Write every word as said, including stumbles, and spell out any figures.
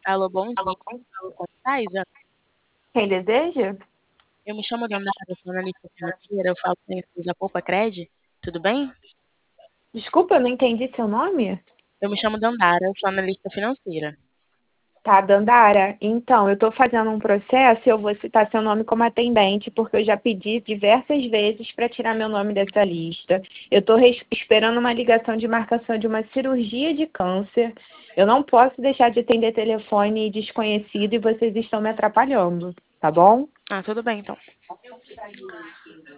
Alô, bom dia. Falo com Thaisa. Quem deseja? Eu me chamo Dandara, eu sou analista financeira, eu falo com a empresa Poupa Cred. Tudo bem? Desculpa, eu não entendi seu nome. Eu me chamo Dandara, eu sou analista financeira. Tá, Dandara. Então, eu estou fazendo um processo e eu vou citar seu nome como atendente, porque eu já pedi diversas vezes para tirar meu nome dessa lista. Eu estou esperando uma ligação de marcação de uma cirurgia de câncer. Eu não posso deixar de atender telefone desconhecido e vocês estão me atrapalhando, tá bom? Ah, tudo bem então.